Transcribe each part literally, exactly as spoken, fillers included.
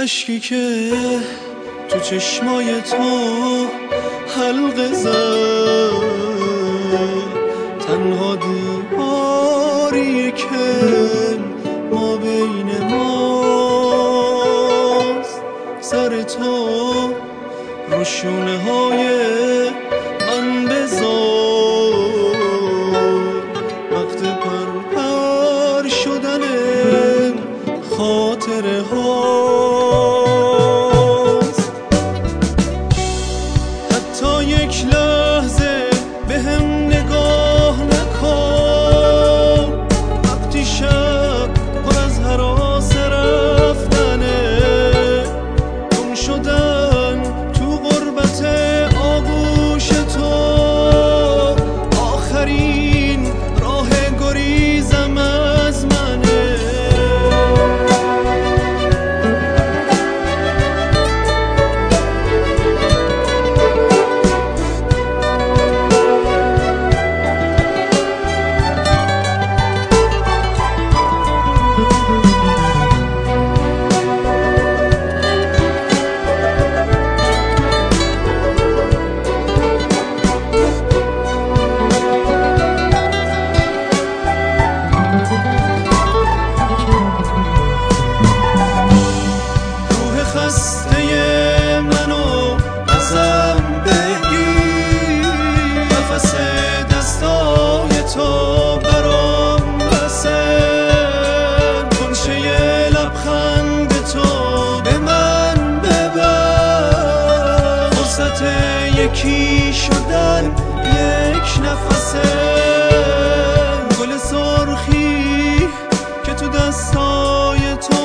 اشکی که تو چشمای تو حلقه زد، تنها دیواری که ما بین ماست، سر تو رو شونه های من بذار، وقت پرپر شدن خاطره هاست. حتی یک لحظه به هم نگاه نکن، وقتی شب پر از هراس رفتنه، گم شدن تو غربت آغوش تو، آخرین راه گریزم از منه. خسته منو ازم بگیر، نفس دستای تو برام بسه، کنشه لبخند تو به من ببر، فرصت یکی شدن یک نفسه. گل سرخی که تو دستای تو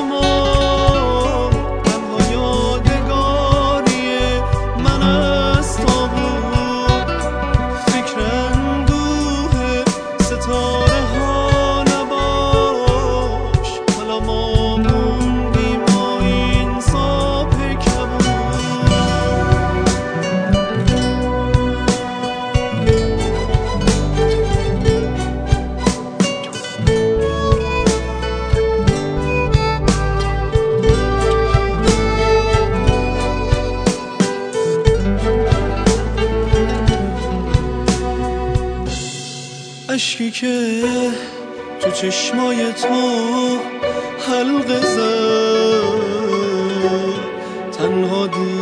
اشکی که تو چشمای تو حلقه زد، تنها دی